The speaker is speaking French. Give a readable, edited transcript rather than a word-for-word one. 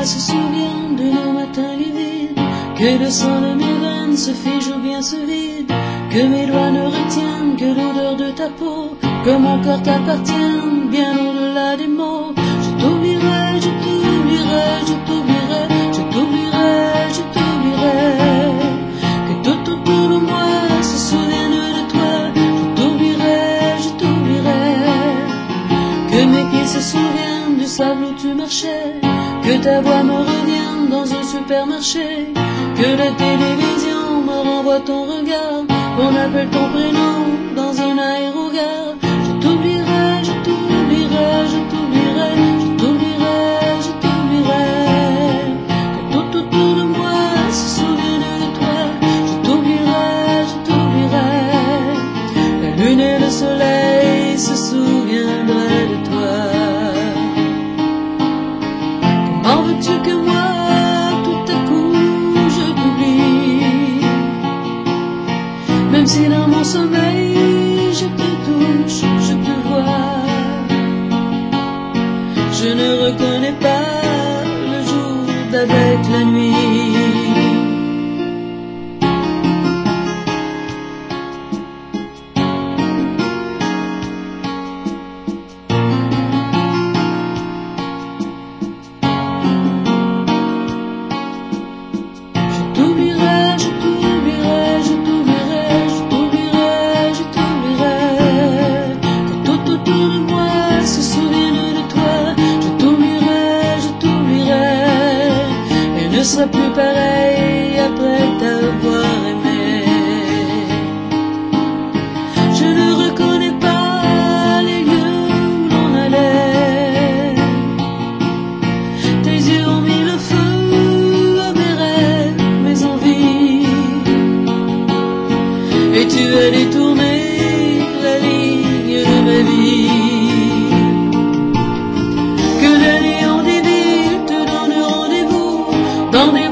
se souvienne de nos matins livides, que le sang de mes veines se fige ou bien se vide, que mes doigts ne retiennent que l'odeur de ta peau, que mon corps t'appartienne bien au-delà des mots. Je t'oublierai, je t'oublierai, je t'oublierai, je t'oublierai, je t'oublierai, que tout autour de moi se souvienne de toi. Je t'oublierai, je t'oublierai, que mes pieds se souviennent du sable où tu marchais, que ta voix me revienne dans un supermarché, que la télévision me renvoie ton regard, qu'on appelle ton prénom dans un aérogare. Je t'oublierai, je t'oublierai, je t'oublierai, je t'oublierai, je t'oublierai, que tout autour de moi se souvienne de toi. Je t'oublierai, je t'oublierai, la lune et le soleil se souviendraient de toi. Comment veux-tu que moi, tout à coup, je t'oublie, même si dans mon sommeil je te touche, je te vois. Je ne reconnais pas le jour d'avec la nuit. Ne sera plus pareil après t'avoir aimé. Je ne reconnais pas les lieux où l'on allait. Tes yeux ont mis le feu à mes rêves, mes envies, et tu as détourné la ligne de ma vie. Que la néant des villes te donne rendez-vous dans des